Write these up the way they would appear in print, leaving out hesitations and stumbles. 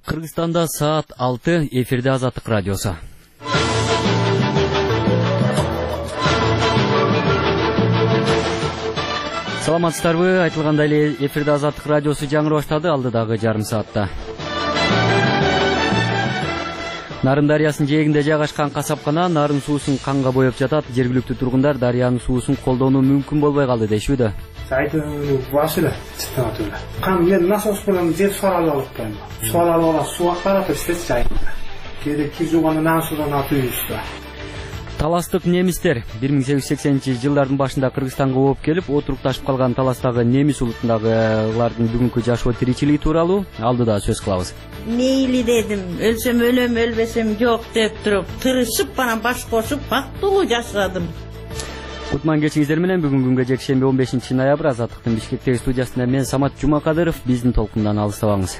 Кыргызстанда саат 6, эфирде Азаттык радиосу. Саламатсыздарбы, айтылгандай эле эфирде Азаттык радиосу жаңыры баштады алдыдагы жарым саатта. Нарын дарыясынын жээгинде жайгашкан касапкана нарын суусун канга боеп жатат. Жергиликтүү тургундар дарыянын суусун колдонуу мүмкүн болбой калды дешүүдө. Айтылган башыла чыктатылды. Кан мен насос менен жер суаралып алыптайм. Суаралып алып суга карап эстет жайында. Керек кизуганы насудан атыйбызда. Таластык немистер 1880-жылдардын башында Кыргызстанга ооп келип, отурукташып калган Таластагы немис улутундагылардын бүгүнкү жашоо тиричилиги тууралуу алдыда сөз кылабыз. Мейли дедим, өлсөм өлөм, өлбесем жок деп туруп, тырышып анан баш кошуп бактылуу жашадым. Кутман кечиңиздер менен бүгүн күнгө жекшемби 15-ноябрь Азаттыктын Бишкектеги студиясында мен Самат Жумакадыров, биздин толкундан алыстабаңыз.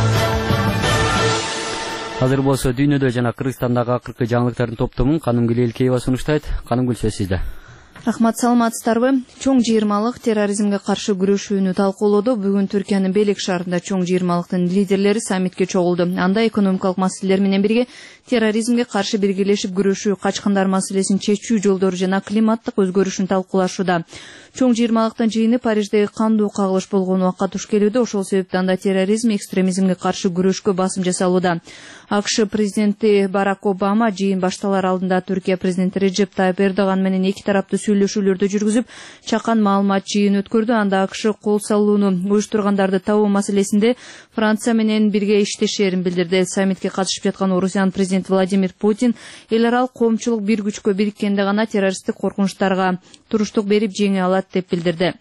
Азыр болсо дүйнөдө жана Кыргызстандагы акыркы жаңылыктардын топтомун Канымгүл Элкеева сунуштайт. Канымгүл, сөз сизде. Рахмат, саламатсыздарбы? Чоң жыйырмалык терроризмге каршы күрөшүүнү талкуулоодо бүгүн Түркиянын Белек шаарында чоң жыйырмалыктын лидерлери саммитке чогулду. Анда экономикалык маселелер менен бирге терроризмге каршы биргелешип күрөшүү, качкындар маселесин чечүү жолдору жана климаттык өзгөрүшүн талкуулашууда. Чоң жыйырмалыктын жыйыны Париждеги кандуу кагылыш болгон убакка туш келүүдө. Ошол себептен анда терроризм, экстремизмге каршы күрөшкө басым жасалууда. АКШ президенти Барак Обама жыйын башталар алдында Түркия президенти Реджеп Тайып Эрдоган менен эки тараптуу сүйлөшүүлөрдү жүргүзүп, чакан маалымат жыйын өткөрдү. Анда АКШ кол салууну уюштургандарды табуу маселесинде Франция менен бирге иштешерин билдирди. Саммитке катышып жаткан Орусиянын президенти Владимир Путин эл аралык коомчулук бир күчкө бириккенде гана террористтик коркунучтарга туруштук берип жеңе алат деп билдирди.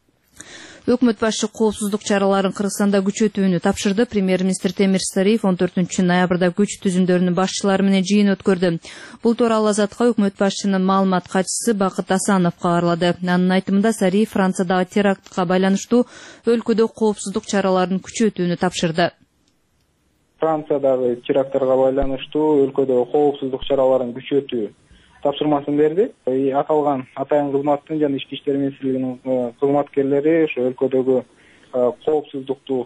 Өкмөт башчы коопсуздук чараларын Кыргызстанда күчөтүүнү тапшырды. Премьер-министр Темир Сариев 14-ноябрда күч түзүмдөрүнүн башчылары менен жыйын өткөрдү. Бул тууралуу Азатка өкмөт башчынын маалымат катчысы Бакыт Асанов кабарлады. Анын айтымында Сариев Франциядагы терактка байланыштуу өлкөдө коопсуздук чараларын күчөтүүнү тапшырды. Франциядагы теракттарга байланыштуу өлкөдө коопсуздук чараларын күчөтүү тапшырмасын берди. Аталган атайын кызматтын жана ички иштер министрлигинин кызматкерлери ошо өлкөдөгү коопсуздукту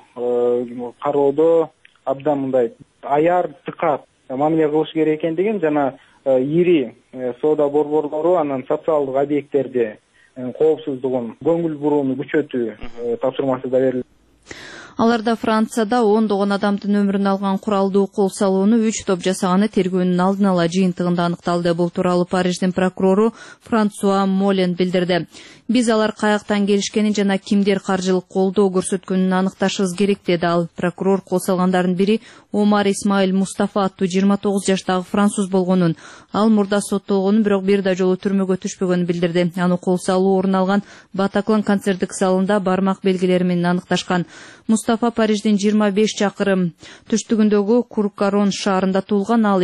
кароодо абдан мындай аяр, дыкат мамиле кылыш керек экендигин жана ири соода борборлору анан социалдык объекттерде коопсуздугун көңүл бурууну күчөтүү тапшырмасы да берилди. Аларда Францияда ондогон адамдын өмүрүн алган куралдуу кол салууну 3 топ жасаганы тергөөнүн алдын ала жыйынтыгында аныкталды. Бул тууралуу Париждин прокурору Франсуа Молен билдирди. Биз алар каяктан келишкенин жана кимдер каржылык колдоо көрсөткөнүн аныкташыбыз керек, деди ал. Прокурор кол салгандардын бири Омар Исмаил Мустафа аттуу 29 жаштагы француз болгонун, ал мурда соттолгонун, бирок бир да жолу түрмөгө түшпөгөнүн билдирди. Аны кол салуу орун алган Батаклан концерттик залында бармак белгилери менен аныкташкан. Мустафа Париждин 25 чакырым түштүгүндөгү Куркарон шаарында туулган. Ал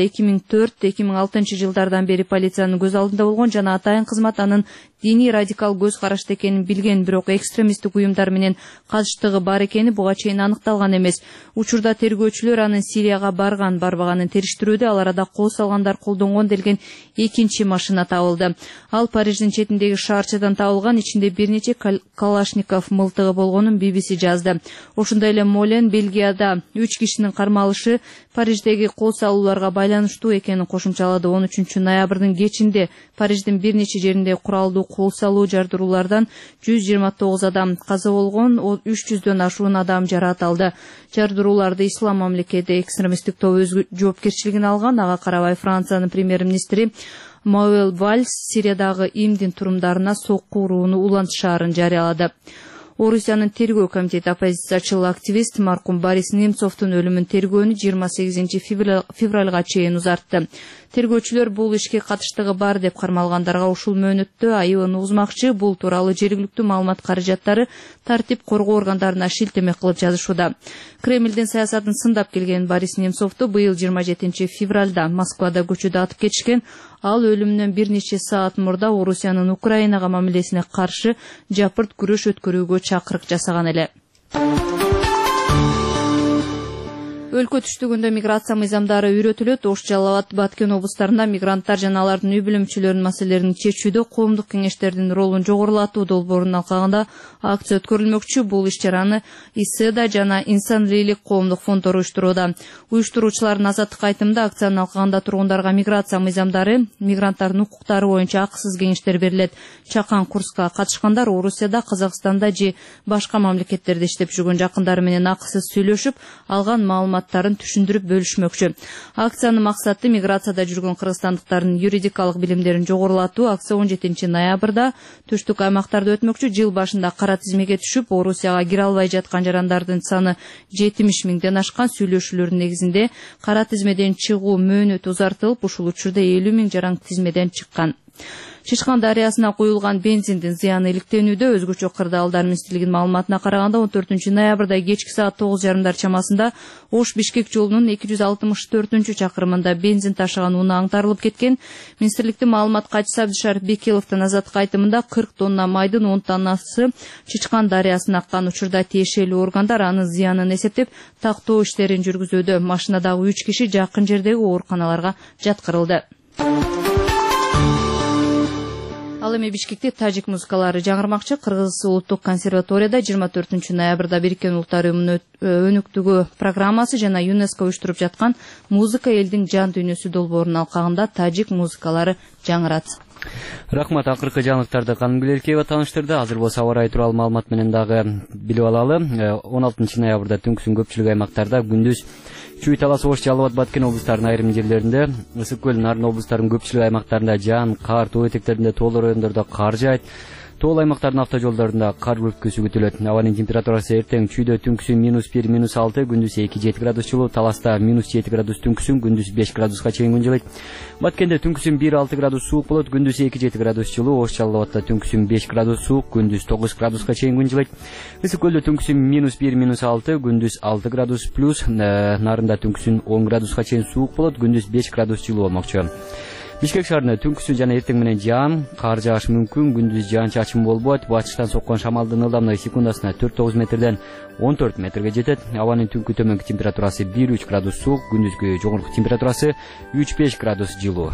2004-2006 жылдардан бери полициянын көз алдында болгон жана атайын кызмат анын диний радикал көз карашты экенин билген, бирок экстремисттик уюмдар менен катыштыгы бар экени буга чейин аныкталган эмес. Учурда тергөөчүлөр анын Сирияга барганын териштирүүдө. Ал арада кол салгандар колдонгон делген экинчи машина табылды. Ал Париждин четиндеги шаарчадан табылган, ичинде бир нече калашников мылтыгы болгонун BBC жазды. Ошондой эле Молен Бельгияда 3 кишинин кармалышы Париждеги кол салууларга байланыштуу экенин кошумчалады. 13-ноябрдын кечинде Париждин бир нече жеринде куралдуу кол салуу жардыруулардан 129 адам каза болгон, 300дөн ашуун адам жаракат алды. Жардырууларды Ислам мамлекети экстремисттик тобу өз жоопкерчилигине алган. Ага карабай Франциянын премьер-министри Мануэль Вальс Сириядагы имдин турумдарына сокку урууну улантышаарын жарыялады. Орусиянын тергөө комитети оппозициячыл активист маркум Борис Немцовдун өлүмүн тергөөнү 28 февралга чейин узартты. Тергөөчүлөр бул ишке катыштыгы бар деп кармалгандарга ушул мөөнөттө айыбын угузмакчы. Бул тууралуу жергиликтүү маалымат каражаттары тартип коргоо органдарына шилтеме кылып жазышууда. Кремлдин саясатын сындап келген Борис Немцовду быйыл 27 февралда Москвада көчөдө атып кетишкен. Ал өлүмүнөн бир нече саат мурда Орусиянын Украинага мамилесине каршы жапырт күрөш өткөрүүгө чакырык жасаган эле. өлкө түштүгүндө миграция мыйзамдары үйрөтүлөт. Ош, Жалал Абад, Баткен облустарында мигранттар жана алардын үй бүлөмчүлөрүнүн маселелерин чечүүдө коомдук кеңештердин ролун жогорулатуу долбоорунун алкагында акция өткөрүлмөкчү. Бул иш-чараны ИСЭДА жана Инсан Лейлик коомдук фонддору уюштурууда. Уюштуруучулардын азаттык айтымында акциянын алкагында тургундарга миграция мыйзамдары, мигранттардын укуктары боюнча акысыз кеңештер берилет. Чакан курска катышкандар Орусияда, Казакстанда же башка мамлекеттерде иштеп жүргөн жакындары менен акысыз сүйлөшүп, алган маалыматтарын түшүндүрүп бөлүшмөкчү. Акциянын максаты миграцияда жүргөн кыргызстандыктардын юридикалык билимдерин жогорулатуу. Акция 17 ноябрда түштүк аймактарда өтмөкчү. Жыл башында кара тизмеге түшүп, Орусияга кире албай жаткан жарандардын саны 70 миңден ашкан. Сүйлөшүүлөрдүн негизинде кара тизмеден чыгуу мөөнөтү узартылып, ушул учурда 50 миң жаран тизмеден чыккан. Чычкан дарыясына куюлган бензиндин зыяны иликтенүүдө. Өзгөчө Кырдаалдар министрлигинин маалыматына караганда 14 ноябрда кечки саат 9:30 чамасында Ош-Бишкек жолунун 264 чакырымында бензин ташыган унаа аңтарылып кеткен. Министрликтин маалымат катчысы Абдышариф Бекеловдун азаттык айтымында 40 тонна майдын 10 тоннасы Чычкан дарыясына аккан. Учурда тиешелүү органдар анын зыянын эсептеп, тактоо иштерин жүргүзүүдө. Машинадагы 3 киши жакын жердеги ооруканаларга жаткырылды. Ал эми Бишкекте тажик музыкалары жаңырмакчы. Кыргыз улуттук консерваторияда 24 ноябрда Бириккен Улуттар Уюмунун өнүктүгү программасы жана ЮНЕСКО уюштуруп жаткан музыка элдин жан дүйнөсү долбоорунун алкагында тажик музыкалары жаңырат. Рахмат, акыркы жаңылыктарды Каным Гүлеркеева тааныштырды. Азыр болсо аба ырайы тууралуу маалымат менен дагы билип алалы. 16 ноябрда түнкүсүн көпчүлүк аймактарда, күндүз Чүй, Талас, Ош, Жалал Абад, Баткен облустарынын айрым жерлеринде, Ысык көл, Нарын облустарынын көпчүлүк аймактарында жаан, кар, тоо этектеринде, тоолуу райондордо кар жаайт. Тоол аймактардын автожолдорунда кар бүркүүсү күтүлөт. Абанын температурасы эртең Чүйдө түнкүсүн -1, -6, күндүз 2-7 градус жылуу, Таласта -7 градус түнкүсүн, күндүз 5 градуска чейин күн жылыйт. Баткенде түнкүсүн 1-6 градус суук болот, күндүз 2-7 градус жылуу, Ош, Жалал Абадта түнкүсүн 5 градус суук, күндүз 9 градуска чейин күн жылыйт. Ысык көлдө түнкүсүн -1, -6, күндүз 6 градус плюс, Нарында түнкүсүн 10 градуска чейин суук болот, күндүз 5 градус жылуу болмокчу. Бишкек шаарында түнкүсүн жана эртең менен жаан, кар жаашы мүмкүн, күндүз жаан-чачын болбойт. Батыштан соккон шамалдын ылдамдыгы секундасына 4-9 метрден 14 метрге жетет. Абанын түнкү төмөнкү температурасы 1-3 градус суук, күндүзгү жогорку температурасы 3-5 градус жылуу.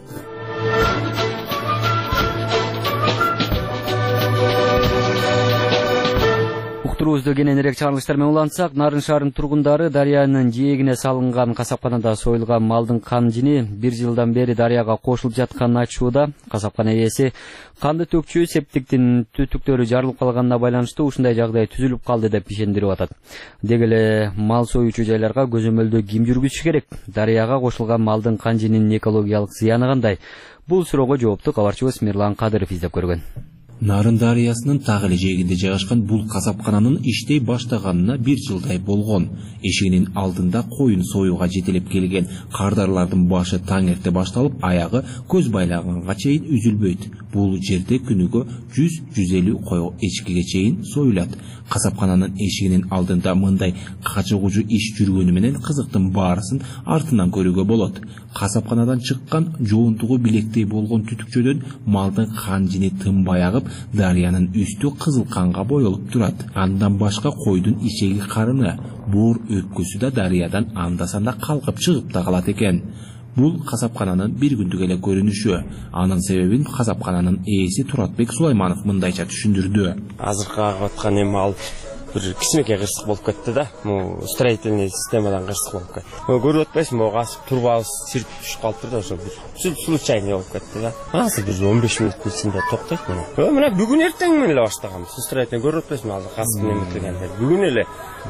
Турубузду кененирээк чагылыштар менен улантсак, Нарын шаарынын тургундары дарыянын жээгине салынган касапканада союлган малдын кан жини 1 жылдан бери дарыяга кошулуп жатканын айтышууда. Касапкана ээси канды төкчү септиктин түтүктөрү жарылып калганына байланыштуу ушундай жагдай түзүлүп калды деп ишендирип атат. Деги эле мал союучу жайларга көзөмөлдөө ким жүргүзүш керек? Дарыяга кошулган малдын кан жининин экологиялык зыяны кандай? Бул суроого жоопту кабарчыбыз Мирлан Кадыров издеп көргөн. Нарын дарыясынын так эле жээгинде жайгашкан бул касапкананын иштей баштаганына 1 жылдай болгон. Эшигинин алдында коюн союуга жетелеп келген кардарлардын башы таң эрте башталып, аягы көз байлаганга чейин үзүлбөйт. Бул жерде күнүгө 100-150 кой эчкиге чейин союлат. Касапкананын эшигинин алдында мындай качыгуучу иш жүргөнү менен кызыктын баарысын артынан көрүүгө болот. Касапканадан чыккан жоонтугу билектей болгон түтүкчөдөн малдын кан жини тынбай агып, дарыянын үстү кызыл канга боелуп турат. Андан башка койдун ичеги карыны, боор өпкөсү да дарыядан анда-санда калкып чыгып да калат экен. Бул касапкананын бир күндүк эле көрүнүшү. Анын себебин касапкананын ээси Туратбек Сулайманов мындайча түшүндүрдү. Азыркы агып аткан эми ал бир кичинекей кырсык болуп кетти да. Строительный системадан кырсык болуп кетти. Көрүп атпайсыңбы, огас турбабыз сирip түшүп калыптыр да, ошо бир случайный болуп кетти да. Азыр бир 15 мүнөттүн ичинде токтойт мына. Мына бүгүн эртең менен эле баштаганбыз. Строительный көрүп атпайсыңбы, азыр касып неметилгенде. Бүгүн эле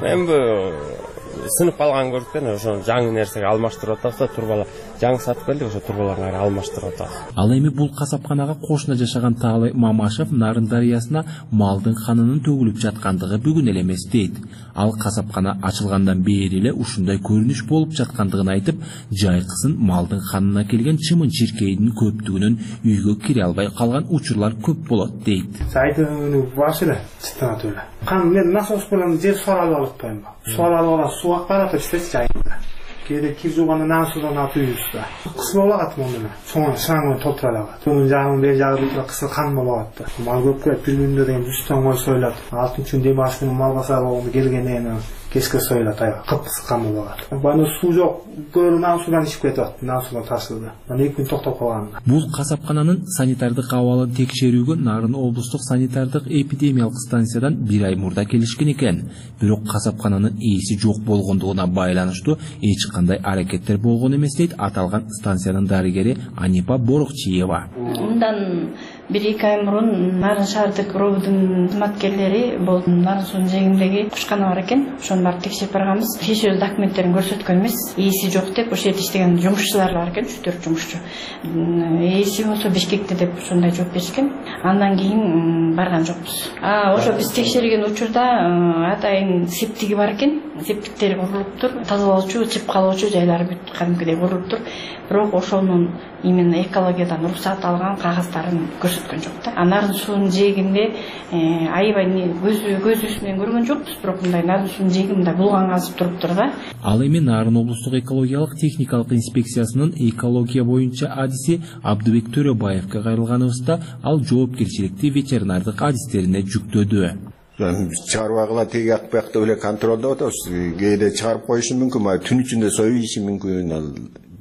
эми сынып калган көрүктөн ошо жаңы нерсеге алмаштырып атабыз да, турбалар жаңы сатып келдик, ошо турбаларды алмаштырып атабыз. Ал эми бул касапканага кошуна жашаган Таалай Мамашев Нарын дарыясына малдын канынын төгүлүп жаткандыгы бүгүн эле эмес дейт. Ал касапкана ачылгандан бери эле ушундай көрүнүш болуп жаткандыгын айтып, жайкысын малдын канына келген чымын чиркейдин көптүгүнөн үйгө кире албай калган учурлар көп болот дейт. Сайдын башыда чыттан өтөлө. Кан мен насос менен жер соралып алыптайм. Соралып алып суга каратып иштеп жайында. Кээде кизуганы насудан атыйбызда. Кысыл болот муну. Соң шаңы толтуралат. Бунун жагын бери жагы бүтүп кысыл кан болот. Мал көп келип бир күндө деген 100 тонн сойлот. 6-чы дем ашкын мал басар болгондо келгенден кечке союлат аябай кыпкысыккан болуп калат. Бана суу жок, көрүн судан ичип кетип атат. Судан ташылды. Мына 2 күн токтоп калган. Бул касапкананын санитардык абалын текшерүүгө Нарын облустук санитардык эпидемиялык станциядан 1 ай мурда келишкен экен. Бирок касапкананын ээси жок болгондугуна байланыштуу эч кандай аракеттер болгон эмес дейт аталган станциянын дарыгери Анипа Борокчиева. Мындан 1-2 ай мурун Нарын шаардык робудун кызматкерлери бул Нарын суунун жээгиндеги кушкана бар экен. Ошону барып текшерип барганбыз. Тиешелүү документтерин көрсөткөн эмес. Ээси жок деп ошол жерде иштеген жумушчулар бар экен, 3-4 жумушчу. Ээси болсо Бишкекте деп ошондой жооп беришкен. Андан кийин барган жокпуз. Ошо биз текшерген учурда атайын септиги бар экен. Септиктери курулуптур. Тазалоочу, чип калуучу жайлары бүт кадимкидей курулуптур. Бирок ошонун именно экологиядан уруксат алган кагаздарын көрсөткөн жок да. Нарын суунун жээгинде аябай көзүбүз менен көргөн жокпуз, бирок мындай Нарын суунун жээги мындай булган казып туруптур да. Ал эми Нарын облустук экологиялык техникалык инспекциясынын экология боюнча адиси Абдыбек Төрөбаевга кайрылганыбызда ал жоопкерчиликти ветеринардык адистерине жүктөдү. Чарбагыла теги акпакты эле контролдоп атабыз. Кээде чыгарып коюшу мүмкүн, түн ичинде союп ийиши мүмкүн. Ал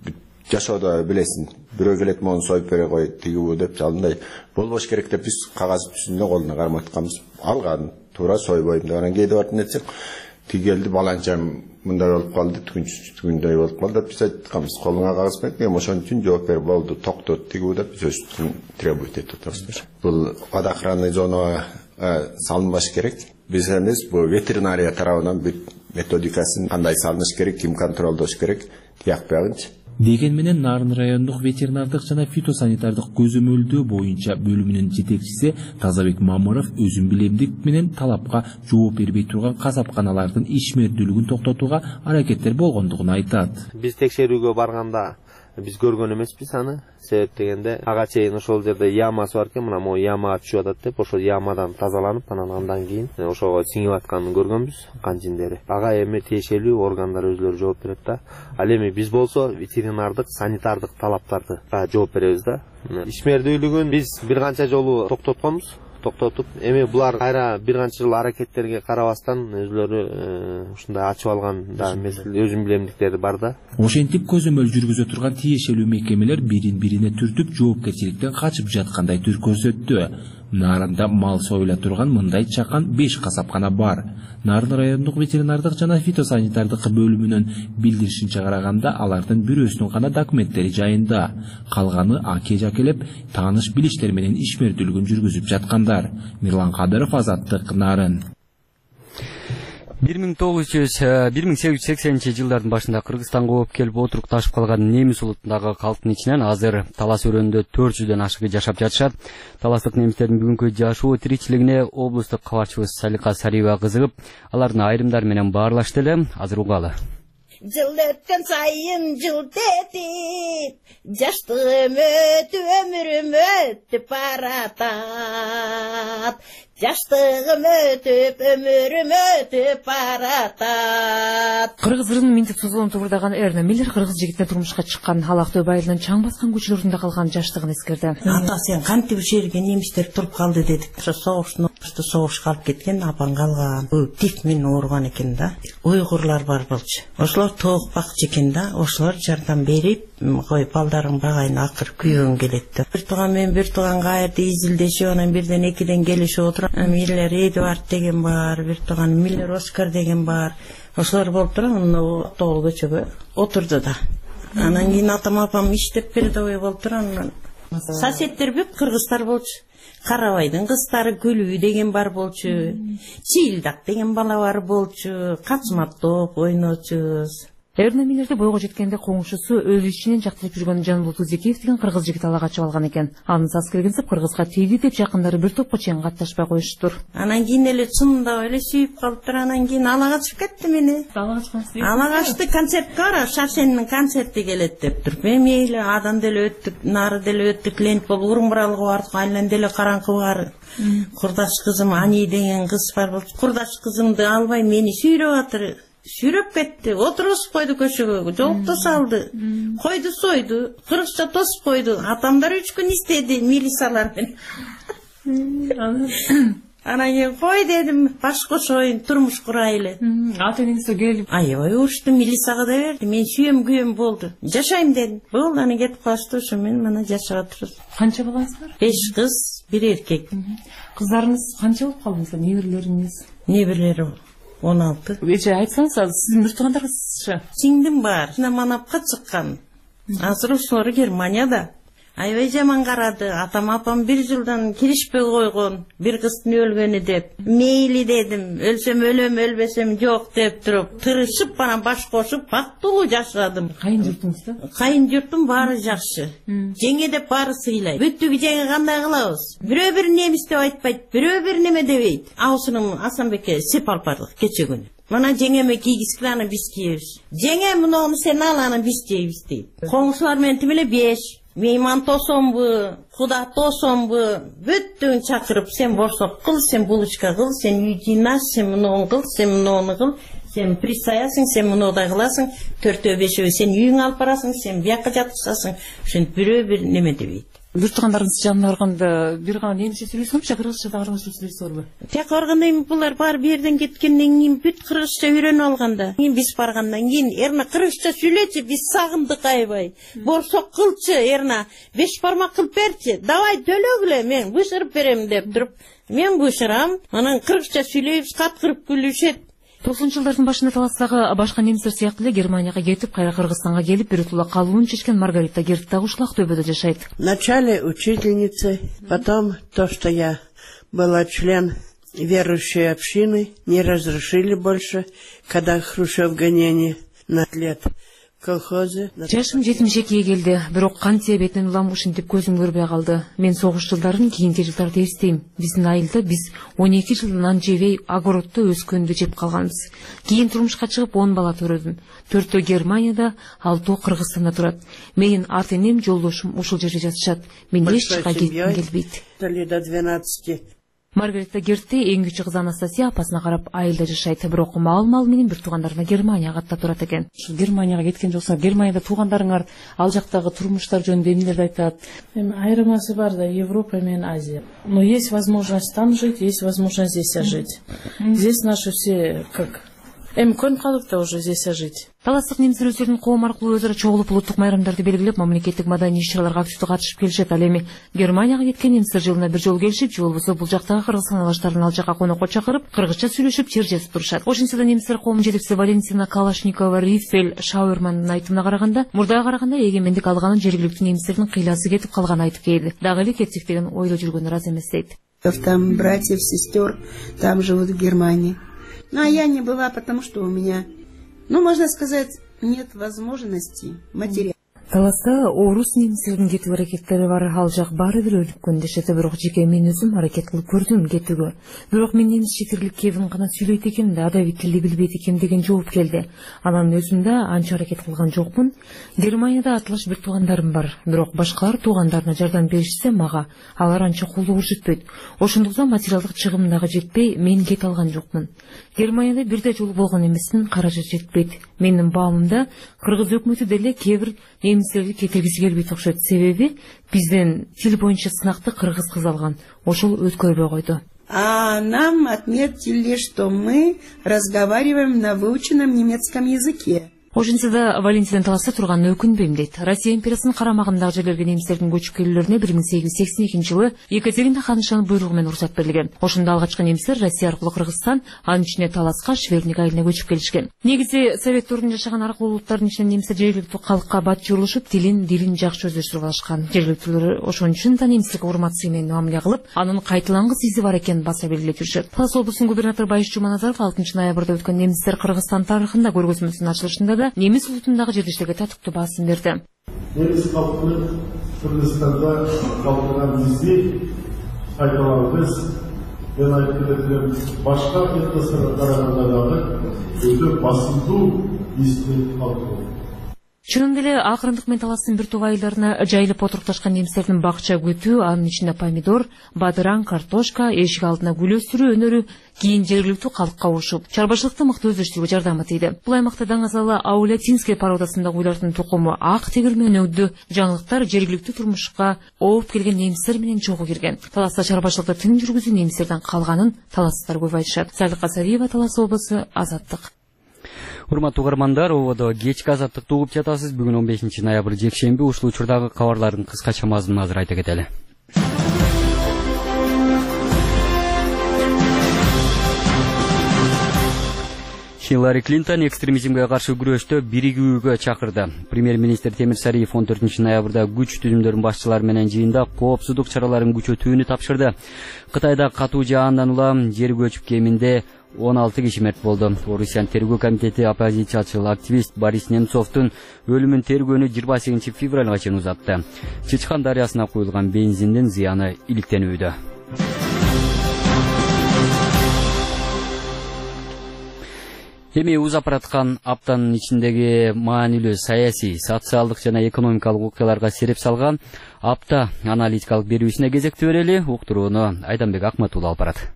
жашоодо билесиң, бирөө келет мону союп бере кой, тигибу деп жалындай болбош керек деп биз кагаз түшүндө колуна карматканбыз. Алган туура сойбойм деп анан кээде бартын этсек, тигелди баланчам мындай болуп калды, түгүндөй болуп калды деп биз айтканбыз. Колуңа кагаз берип, ошон үчүн жооп берип болду, токтот тигибу деп биз өстүн требовать этип атабыз. Бул водоохранный зонага салынбаш керек. Биз эмес, бул ветеринария тарабынан бир методикасын кандай салыныш керек, ким контролдош керек, тиякпагынчы. Деген менен Нарын райондук ветеринардык жана фитосанитардык көзөмөлдөө боюнча бөлүмүнүн жетекчиси Тазабек Мамыров өзүн билемдик менен талапка жооп бербей турган касапканалардын ишмердүүлүгүн токтотууга аракеттер болгондугун айтат. Биз текшерүүгө барганда биз көргөн эмеспиз аны. Себеп дегенде ага чейин ошол жерде ямасы бар экен, мына могу ямага түшүп атат деп, ошол ямадан тазаланып, андан кийин ошого сиңип атканын көргөнбүз, кан жиндери. Ага эми тиешелүү органдар өзлөрү жооп берет да. Ал эми биз болсо ветеринардык, санитардык талаптарды жооп беребиз да. Ишмердүүлүгүн биз бир канча жолу токтотконбуз. Эми булар кайра бир канча жыл аракеттерге карабастан өзлөрү ушундай ачып алган да өзүн билемдиктери бар да. Ошентип көзөмөл жүргүзө турган тиешелүү мекемелер бирин-бирине түртүп жоопкерчиликтен качып жаткандай түр көрсөттү. Нарында мал союла турган мындай чакан 5 касапкана бар. Нарын райондук ветеринардык жана фитосанитардык бөлүмүнүн билдиришинче караганда алардын бирөөсүнүн гана документтери жайында. Калганы акелеп тааныш билиштер менен ишмердүүлүгүн жүргүзүп жаткандар. Мирлан Кадыров, Азаттык, Нарын. 1880 жылдардын башында Кыргызстанга ооп келип отурук ташып калган немис улутундагы калктын ичинен азыр Талас өрөөнүндө 400дөн ашыгы жашап жатышат. Таластык немистердин бүгүнкү жашоо тиричилигине облустук кабарчыбыз Салика Сариева кызыгып, алардын айрымдары менен баарлашты эле. Азыр угалы. Жыл өткөн сайын жылт этип, жаштыгым өтүп өмүрүм өтүп баратат. Жаштыгым өтүп өмүрүм өтүп баратат. Кыргыздын минтип созулуп турдаган Эрна Миллер кыргыз жигитине турмушка чыккан Ак Дөбө айылынын чаң баскан көчөлөрүндө калган жаштыгын эскерди. Ата, сен кантип ушул жерге немистер туруп калды дедик. Ошо согушка алып кеткен, апаң калган. Тиф менен ооруган экен да. Уйгурлар бар болчу. Ошолор тоок бакчы экен да. Ошолор жардам берип, кой балдарың багайын акыр күйгөн келет. Бир тууган менен бир тууган кайерде изилдешип, анан бирден экиден келишип отуруп, Миллер Эдвард деген бар, бир тууган Миллер Оскар деген бар. Ошолор болуп туруп, тоол көчөгө отурду да. Анан кийин атам апам иштеп передовой болуп туруп, анан соседтер бүт кыргыздар болчу. Карабайдын кыздары Күлүү деген бар болчу. Чилдак деген бала бар болчу. Качмат топ ойночубуз. Эрна Миллерди бойго жеткенде коңшусу өз ишинен жактырып жүргөн Жанболот Зекеев деген кыргыз жигит ала качып алган экен. Анын саз келгенсип кыргызга тийди деп жакындары бир топко чейин катташпай коюштур. Анан кийин эле чындап эле сүйүп калыптыр. Анан кийин ала качып кетти мени. Ала качты, концертке бара, Шашенин концерти келет дептир. Мейли адан деле өттүк, нары деле өттүк, лент болуп Урумбуралга бардык, айлан деле караңкы бар. Курдаш кызым Ани деген кыз бар болчу. Курдаш кызымды албай мени сүйрөп атыр. Сүйрөп кетти, отургузуп койду көчөгө, жолукта салды, койду сойду, кыргызча тосуп койду. Атамдар 3 күн иштеди милициялар менен. Анан кийин кой дедим, баш кошоюн, турмуш курайлы. Ата энеңиз келип Аябай урушты, милицияга да берди. Мен сүйөм күйөм болду. Жашайм дедим. Болду, аны кетип калышты, ошо мен мына жашап атырбыз. канча балаңыз бар? 5 кыз, 1 эркек. Кыздарыңыз канча болуп калды? Неберелериңиз? Неберлери 16. Эже айтсаңыз, сиздин бир туугандарыңызчы? Сиңдим бар. Манапка чыккан. Азыр ушулар Германияда. Аябай жаман карады. Атам апам 1 жылдан келишпей койгон. Бир кыздын өлгөнү деп. Мейли дедим. Өлсөм өлөм, өлбөсөм жок деп туруп, тырышып анан баш кошуп бактылуу жашадым. Кайын журтуңузда? Кайын журтум баары жакшы. Жеңе деп баары сыйлайт. Бүттүгү жеңе кандай кылабыз? Бирөө бир немис деп айтпайт, бирөө бир неме дебейт. Аусунун Асанбекке сеп алып бардык кече күнү. Мына жеңеме кийгизгиле аны биз кийебиз. Жеңе муну сен ал, аны биз жейбиз дейт. Коңшулар менен тимеле 5. Мейман тосомбу, куда тосомбу, бүттүгүн чакырып, сен борсок кыл, сен булочка кыл, сен үй жыйнаш, сен муну кыл, сен муну кыл, сен пристаясың, сен мунудай кыласың, 4-5 сен үйүңө алып барасың, сен бияка жаткызасың. Ошентип бирөө бир неме дебейт. Бир туугандарыңыз жанына барганда бир гана немисче сүйлөсөңчү, кыргызча да аралашып сүйлөшөбү? Тек барганда булар баары бир жерден кеткенден кийин бүт кыргызча үйрөнүп алганда. Кийин биз баргандан кийин Эрна кыргызча сүйлөчү, биз сагындык аябай. Борсок кылчы, Эрна 5 бармак кылып берчи. Давай төлөгүлө, мен бышырып берем деп туруп, мен бышырам. Анан кыргызча сүйлөйбүз, каткырып күлүшөт. 90-жылдардын башында Таластагы башка немистер сыяктуу эле Германияга кетип, кайра Кыргызстанга келип, биротула калууну чечкен Маргарита Герт дагы ушул Актөбөдө жашайт. Вначале учительницей, потом то, что я была член верующей общины, не разрешили больше, когда Хрущев гонение на лет колхозы. Жашым 72-ге келди, бирок кантсе бетинен улам ушинтип көзүм көрбөй калды. Мен согуш жылдарын кийинки жылдарды эстейм. Биздин айылда биз 12 жыл нан жебей огороддо өскөндү жеп калганбыз. Кийин турмушка чыгып 10 бала төрөдүм. 4-төө Германияда, 6-төө Кыргызстанда турат. Менин ата-энем, жолдошум ушул жерде жашашат. Мен эч жака кетким келбейт. До 12. Маргарита Гертте эң кичүү кызы Анастасия апасына карап айылда жашайт, бирок мал менен бир туугандарына Германияга аттап турат экен. Германияга кеткен жоксуңар, Германияда туугандарыңар ал жактагы турмуштар жөнүндө эмнелерди айтат? Айырмасы бар да, Европа менен Азия. Но есть возможность там жить, есть возможность здесь жить. Здесь наши все как көнүп калдык да уже здесь жить. Таластык немистер өздөрүнүн коом аркылуу өзара чогулуп улуттук майрамдарды белгилеп, мамлекеттик маданий иш-чараларга активдүү катышып келишет. Ал эми Германияга кеткен немистер жылына бир жолу келишип, же болбосо бул жактагы кыргызстан алаштарын ал жака конокко чакырып, кыргызча сүйлөшүп, жер жазып турушат. Ошентсе да немистер коомунун жетекчиси Валентина Калашникова Риффель Шауермандын айтымына караганда, мурдага караганда эгемендик алганын жергиликтүү немистердин кыйласы кетип калганын айтып келди. Дагы эле кетсек деген ойдо жүргөнү аз эмес дейт. Там братьев, сестер, там живут в Германии. Ну, а я не была, потому что у меня, можно сказать, нет возможности материала. Таласта орус немистердин кетүү аракеттери бар, ал жак баары бир өлүккөн дешет, бирок жеке мен өзүм аракет кылып көрдүм кетүүгө. Бирок мен немис шетирлик кебин гана сүйлөйт экенмин да, адабий тилди билбейт экенмин деген жооп келди. Анан өзүм да анча аракет кылган жокмун. Германияда атылаш бир туугандарым бар, бирок башкалар туугандарына жардам беришсе мага алар анча кулдуу көрсөтпөйт. Ошондуктан материалдык чыгым дагы жетпей, мен кете алган жокмун. Германияда бирде жолу болгон эмесмин, каражат жетпейт. Менин баамымда кыргыз өкмөтү деле кээ бир немистерди кетиргиси келбейт окшойт. Себеби бизден тил боюнча сынакты кыргыз кыз алган. Ошол өткөрбөй койду. А нам отметили, что мы разговариваем на выученном немецком языке. Ошентсе да Валентина таласа турганына өкүнбөйм дейт. Россия империясынын карамагындагы жерлерге немистердин көчүп келүүлөрүнө 1882 жылы Екатерина ханышанын буйругу менен уруксат берилген. Ошондо алгачкы немистер Россия аркылуу Кыргызстан, анын ичине Таласка, Шверник айылына көчүп келишкен. Негизи Совет ордунда жашаган аркылуу улуттардын ичинен немистер жергиликтүү калкка бат журулушуп, дилин жакшы өздөштүрүп алышкан. Жергиликтүүлөр ошон үчүн да немистерге урмат сый менен мамиле кылып, анын кайталангыс изи бар экенин баса белгилеп жүрүшөт. Талас облусунун губернатору Байыш Жуманазаров 6 ноябрда өткөн немистер Кыргызстан тарыхында көргөзмөсүнүн ачылышында да немис улутундагы жердештерге татыктуу баасын берди. Немис халкынын Кыргызстанда калган изи кайталангыс, мен айтып кетем, башка этносторго караганда дагы өтө басымдуу изди калды. Чынында эле акырындык менен таластын бир топ айылдарына жайылып отурукташкан немистердин бакча күтүү, анын ичинде помидор, бадыран, картошка, эшик алдына гүл өстүрүү өнөрү кийин жергиликтүү калкка кошуп, чарбачылыкты мыкты өздөштүрүүгө жардам тийди. Бул аймакта даңазалы аулетинский породасындагы уйлардын тукуму ак тегир менен өңдү. Жаңылыктар жергиликтүү турмушка ооп келген немистер менен чогуу кирген. Таласта чарбачылыкты тың жүргүзүү немистерден калганын таластар көп айтышат. Сайлык Касариева, Талас облусу, Азаттык. Урматтуу угармандар, ободо кечки азаттыкты угуп жатасыз. Бүгүн 15 ноябрь жекшемби. Ушул учурдагы кабарлардын кыскача мазмунун азыр айта кетели. Хиллари Клинтон экстремизмге каршы күрөштө биригүүгө чакырды. Премьер-министр Темир Сариев 14 ноябрда күч түзүмдөрүнүн башчылары менен жыйында коопсуздук чараларын күчөтүүнү тапшырды. Кытайда катуу жаандан улам жер көчүп кеминде 16 киши мерт болду. Орусиян тергөө комитети оппозициячыл активист Борис Немцовдун өлүмүн тергөөнү 28 февралга чейин узатты. Чычкан дарыясына куюлган бензиндин зыяны иликтенүүдө. Эми узап бараткан аптанын ичиндеги маанилүү саясий, социалдык жана экономикалык окуяларга сереп салган апта аналитикалык берүүсүнө кезекти берели. Уктурууну Айданбек Акматулла алып барат.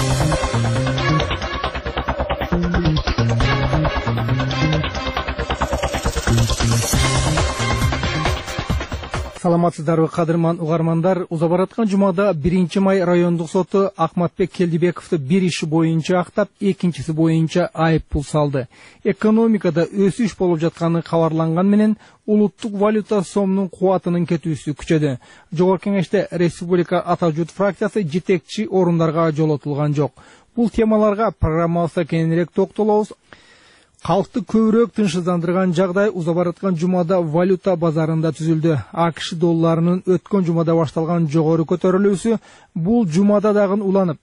Саламатсыздарбы кадырман угармандар. Узап бараткан жумада 1 май райондук соту Акматбек Келдибековду бир иши боюнча актап, экинчиси боюнча айып пул салды. Экономикада өсүш болуп жатканы кабарланган менен улуттук валюта сомунун кубатынын кетүүсү күчөдү. Жогорку кеңеште Республика Ата журт фракциясы жетекчи орундарга жолотулган жок. Бул темаларга программабызда кеңирээк токтолобуз. Калкты көбүрөөк тынчсыздандырган жагдай узап бараткан жумада валюта базарында түзүлдү. АКШ долларынын өткөн жумада башталган жогору көтөрүлүүсү бул жумада дагы уланып,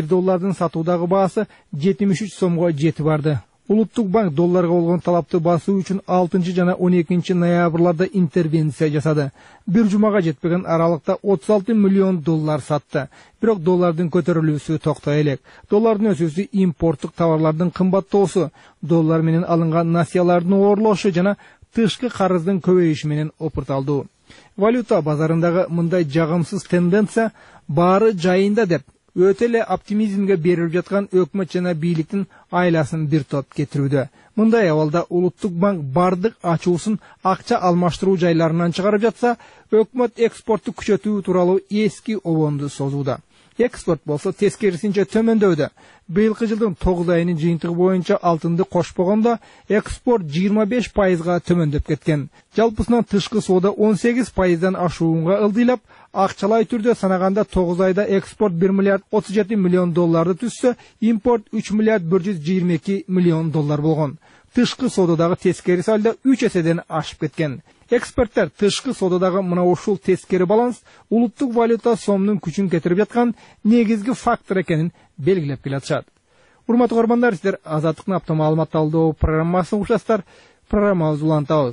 $1 сатуудагы баасы 73 сомго жетип барды. Улуттук банк долларга болгон талапты басуу үчүн 6 жана 12 ноябрларда интервенция жасады. Бир жумага жетпеген аралыкта $36 миллион сатты. Бирок доллардын көтөрүлүүсү токтой элек. Доллардын өсүүсү импорттук товарлардын кымбаттоосу, доллар менен алынган насыялардын оорлошу жана тышкы карыздын көбөйүшү менен опурталды. Валюта базарындагы мындай жагымсыз тенденция баары жайында деп өтө эле оптимизмге берилип жаткан өкмөт жана бийликтин айласын бир топ кетирүүдө. Мындай абалда улуттук банк бардык ачуусун акча алмаштыруу жайларынан чыгарып жатса, өкмөт экспортту күчөтүү тууралуу эски обонду созууда. Экспорт болсо тескерисинче төмөндөдө. Быйылкы жылдын 9 айынын жыйынтыгы боюнча алтынды кошпогондо экспорт 25%га төмөндөп кеткен. Жалпысынан тышкы соода 18%дан ашуунга ылдыйлап, акчалай түрдө санаганда 9 айда экспорт $1 миллиард 37 миллион түзсө, импорт $3 миллиард 122 миллион болгон. Тышкы соодадагы тескери салда 3 эседен ашып кеткен. Эксперттер тышкы соодадагы мына ушул тескери баланс улуттук валюта сомунун күчүн кетирип жаткан негизги фактор экенин белгилеп келатышат. Урматтуу көрөрмандар, сиздер Азаттыктын апта маалымат алуу программасын угушасыздар. Программабызды улантабыз.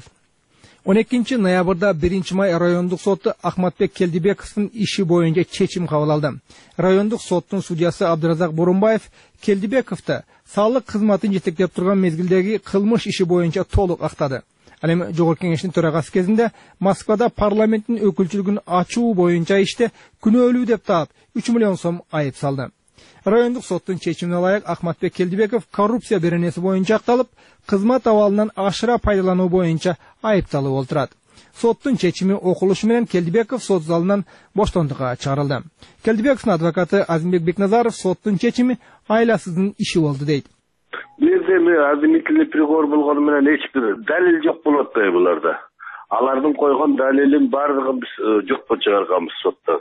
12 ноябрда 1 май райондук соту Акматбек Келдибековдун иши боюнча чечим кабыл алды. Райондук соттун судьясы Абдыразак Борунбаев Келдибековду салык кызматын жетектеп турган мезгилдеги кылмыш иши боюнча толук актады. Ал эми жогорку кеңештин төрагасы кезинде Москвада парламенттин өкүлчүлүгүн ачуу боюнча иште күнөөлүү деп таап 3 миллион сом айып салды. Райондук соттун чечимине ылайык Акматбек Келдибеков коррупция беренеси боюнча акталып, кызмат абалынан ашыра пайдалануу боюнча айыпталып отурат. Соттун чечими окулушу менен Келдибеков сот залынан боштондукка чыгарылды. Келдибековдун адвокаты Азимбек Бекназаров соттун чечими айласыздын иши болду дейт. Бирдеме обвинительный приговор болгону менен эч бир далил жок болуп атпайбы буларда. Алардын койгон далилин бардыгын биз жокко чыгарганбыз сотто.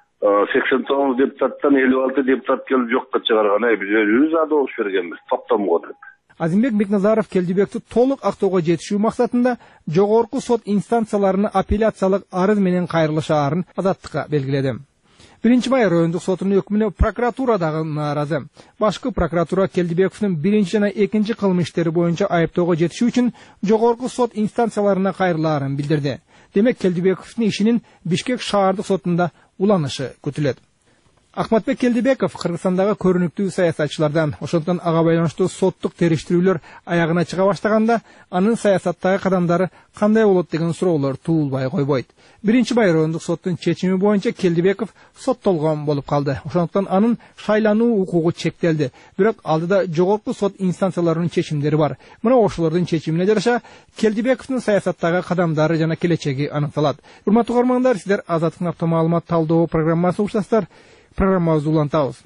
89 депутаттан 56 депутат келип жокко чыгарган. Биз өзүбүз добуш бергенбиз, токтомго деп. Азимбек Бекназаров Келдибекти толук актоого жетишүү максатында жогорку сот инстанцияларына апелляциялык арыз менен кайрылышаарын Азаттыкка белгиледи. 1 май райондук сотунун өкмүнө прокуратура дагы нааразы. Башкы прокуратура Келдибековдун 1 жана 2 кылмыш иштери боюнча айыптоого жетишүү үчүн жогорку сот инстанцияларына кайрылаарын билдирди. Демек Келдибековдун ишинин Бишкек шаардык сотунда уланышы күтүлөт. Акматбек Келдибеков Кыргызстандагы көрүнүктүү саясатчылардан. Ошондон ага байланыштуу соттук териштирүүлөр аягына чыга баштаганда, анын саясаттагы кадамдары кандай болот деген суроолор туулбай койбойт. 1-май райондук соттун чечими боюнча Келдибеков соттолгон болуп калды. Ошондуктан анын шайлануу укугу чектелди. Бирок алдыда жогорку сот инстанцияларынын чечимдери бар. Мына ошолордун чечимине жараша Келдибековдун саясаттагы кадамдары жана келечеги аныкталат. Урматтуу угармандар, сиздер Азаттыктын автомаалымат талдоо программасын угушасыздар. Программабызды улантабыз.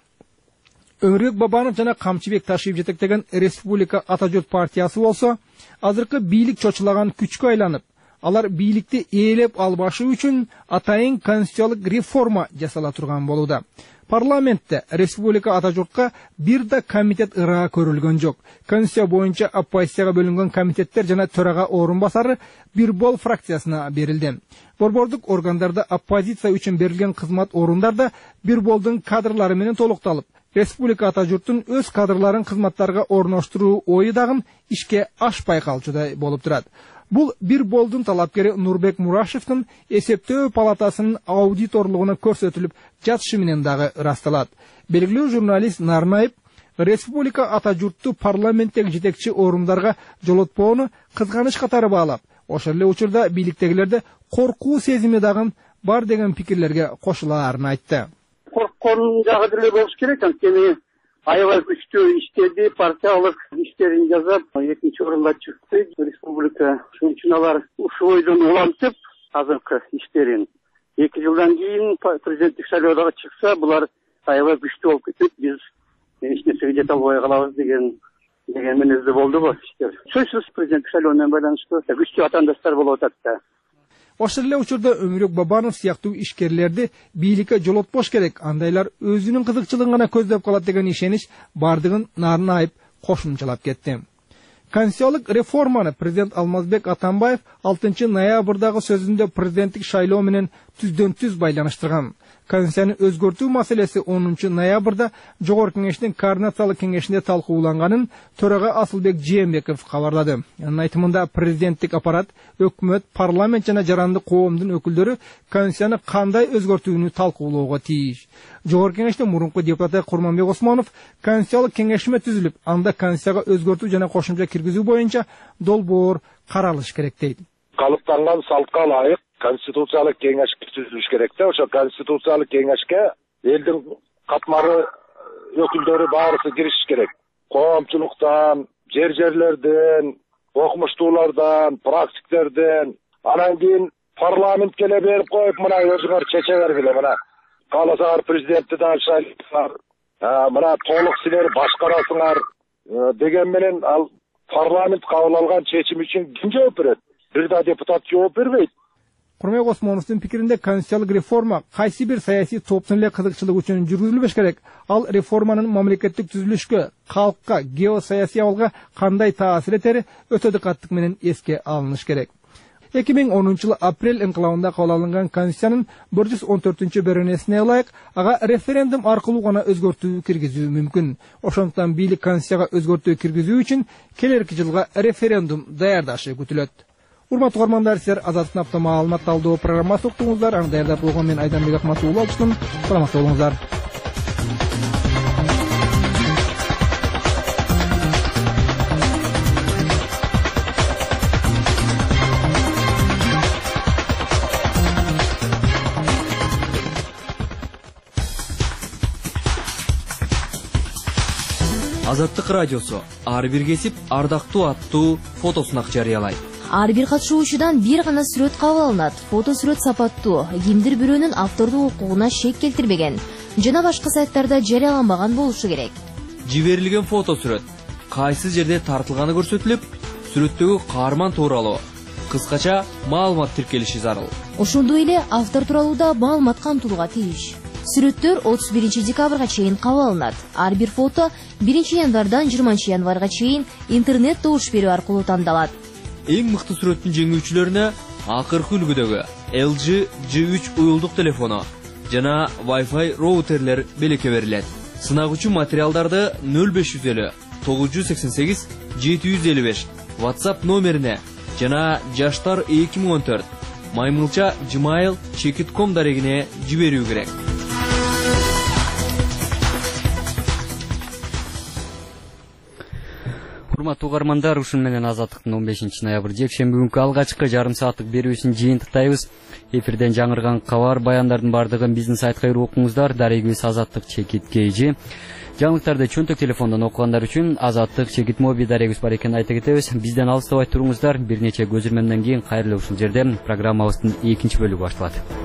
Өмүрбек Бабанов жана Камчыбек Ташиев жетектеген Республика Ата журт партиясы болсо, азыркы бийлик чочулаган күчкө айланып, алар бийликти ээлеп албашы үчүн атайын конституциялык реформа жасала турган болууда. Парламентте Республика Ата журтка бир да комитет ыраа көрүлгөн жок. Конституция боюнча оппозицияга бөлүнгөн комитеттер жана төрага орун басары бир бол фракциясына берилди. Борбордук органдарда оппозиция үчүн берилген кызмат орундарда бир болдун кадрлары менен толукталып, Республика Ата журттун өз кадрларын кызматтарга орноштуруу ою дагы ишке ашпай калчудай болуп турат. Бул бир болдун талапкери Нурбек Мурашевдин эсептөө палатасынын аудиторлугуна көрсөтүлүп жатышы менен дагы ырасталат. Белгилүү журналист Нарнаев Республика Ата журтту парламенттеги жетекчи орундарга жолотпоону кызганыч катары баалап, ошол эле учурда бийликтегилерде коркуу сезими дагы бар деген пикирлерге кошулаарын айтты. Корккон жагы деле болуш керек, анткени аябай күчтүү иштеди, партиялык иштерин жасап, 2-орунга чыкты. Республика ошон үчүн алар ушул ойдон улантып, азыркы иштерин 2 жылдан кийин президенттик шайлоодо чыкса, булар аябай күчтүү болуп кетет. Биз эч нерсеге жете албай калабыз деген менезде болду бу иштер. Сөзсүз президенттик шайлоо менен байланыштуу күчтүү атаандаштар болуп атат да. Ошол эле учурда Өмүрбек Бабанов сыяктуу ишкерлерди бийликке жолотпош керек, андайлар өзүнүн кызыкчылыгын гана көздөп калат деген ишенич бардыгын Нарнаев кошумчалап кетти. Конституциялык реформаны президент Алмазбек Атамбаев 6 ноябрдагы сөзүндө президенттик шайлоо менен түздөн-түз байланыштырган. Конституцияны өзгөртүү маселеси 10 ноябрда Жогорку кеңештин координациялык кеңешинде талкууланганын төрага Асылбек Жээнбеков кабарлады. Анын айтымында президенттик аппарат, өкмөт, парламент жана жаранды коомдун өкүлдөрү Конституцияны кандай өзгөртүүнү талкуулоого тийиш. Жогорку кеңештин мурунку депутаты Курманбек Осмонов конституциялык кеңешме түзүлүп, анда конституцияга өзгөртүү жана кошумча киргизүү боюнча долбоор каралыш керек дейт. Калыптанган салтка ылайык конституциялык кеңеш түзүлүш керек да. Ошо конституциялык кеңешке элдин катмары өкүлдөрү баарысы киришиш керек. Коомчулуктан, жерлерден, окумуштуулардан, практиктерден, анан кийин парламентке эле берип коюп, мына өзүңөр чече бергиле, мына кааласаңар президентти да шайлайсыңар, мына толук силер башкарасыңар деген менен ал парламент кабыл алган чечим үчүн ким жооп берет? Бир да депутат жооп бербейт. Курманбек Осмоновдун пикиринде конституциялык реформа кайсы бир саясий топтун эле кызыкчылыгы үчүн жүргүзүлбеш керек. Ал реформанын мамлекеттик түзүлүшкө, калкка, геосаясий абалга кандай таасир этери өтө диккаттык менен эске алыныш керек. 2010 жылы апрель инкылабында кабыл алынган конституциянын 114-беренесине ылайык ага референдум аркылуу гана өзгөртүү киргизүү мүмкүн. Ошондуктан бийлик конституцияга өзгөртүү киргизүү үчүн келерки жылга референдум даярдашы күтүлөт. Урматтуу угармандар, силер Азаттыктын автомаалымат талдоо программасы уктуңуздар. Аны даярдап койгон мен Айданбек Акматов уулу алчысмын. Саламатта болуңуздар. Азаттык радиосу ар бир кесип ардактуу аттуу фотосун жарыялайт. Ар бир катышуучудан бир гана сүрөт кабыл алынат. Фото сүрөт сапаттуу, кимдир бирөөнүн автордук укугуна шек келтирбеген жана башка сайттарда жарыяланбаган болушу керек. Жиберилген фото сүрөт кайсы жерде тартылганы көрсөтүлүп, сүрөттөгү каарман тууралуу кыскача маалымат тиркелиши зарыл. Ошондой эле автор тууралуу да маалымат камтылууга тийиш. Сүрөттөр 31 декабрга чейин кабыл алынат. Ар бир фото 1 январдан 20 январга чейин интернет добуш берүү аркылуу тандалат. Эң мыкты сүрөттүн жеңүүчүлөрүнө акыркы үлгүдөгү LG G3 уюлдук телефону жана Wi-Fi роутерлер белекке берилет. Сынагучу материалдарды 0550 988 755 WhatsApp номерине жана жаштар 2014 маймылча gmail.com дарегине жиберүү керек. Урматтуу угармандар, ушун менен Азаттыктын 15 ноябрь жекшемби күнкү алгачкы жарым сааттык берүүсүн жыйынтыктайбыз. Эфирден жаңырган кабар, баяндардын бардыгын биздин сайтка кирип окуңуздар. Дарегибиз Азаттык чекит KG. Жаңылыктарды чөнтөк телефондон окугандар үчүн Азаттык чекит моби дарегибиз бар экенин айта кетебиз. Бизден алыстабай туруңуздар. Бир нече көзүрмөмдөн кийин кайрылуу ушул жерде программабыздын экинчи бөлүгү башталат.